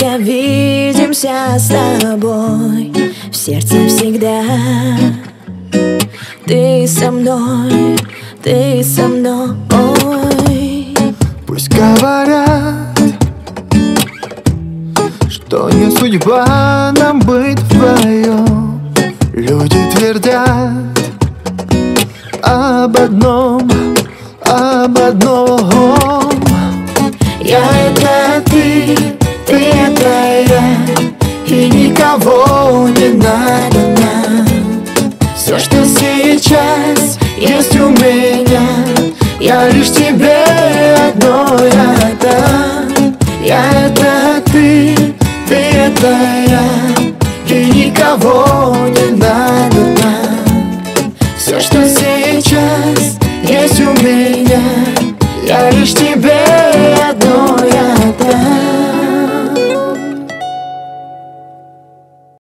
близко видимся с тобой, в сердце всегда. Ты со мной, ты со мной. Пусть говорят, что не судьба нам быть вдвоем. Люди твердят об одном, об одном. Я — это ты это я, и никого не надо нам. Все, что сейчас есть у меня, я лишь тебе одной отдам. Я — это ты это я.